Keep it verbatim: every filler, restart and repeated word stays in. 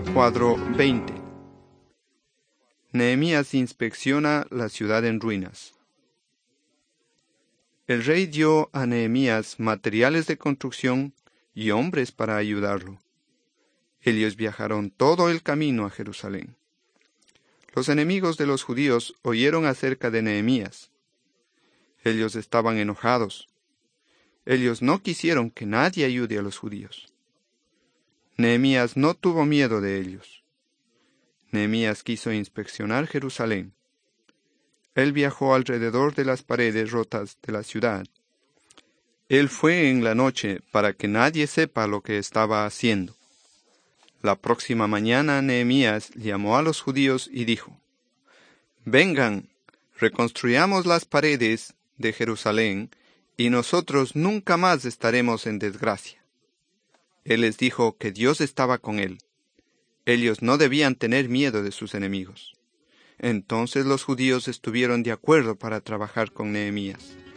Cuadro veinte. Nehemías inspecciona la ciudad en ruinas. El rey dio a Nehemías materiales de construcción y hombres para ayudarlo. Ellos viajaron todo el camino a Jerusalén. Los enemigos de los judíos oyeron acerca de Nehemías. Ellos estaban enojados. Ellos no quisieron que nadie ayude a los judíos. Nehemías no tuvo miedo de ellos. Nehemías quiso inspeccionar Jerusalén. Él viajó alrededor de las paredes rotas de la ciudad. Él fue en la noche para que nadie sepa lo que estaba haciendo. La próxima mañana Nehemías llamó a los judíos y dijo: «Vengan, reconstruyamos las paredes de Jerusalén, y nosotros nunca más estaremos en desgracia». Él les dijo que Dios estaba con él. Ellos no debían tener miedo de sus enemigos. Entonces los judíos estuvieron de acuerdo para trabajar con Nehemías.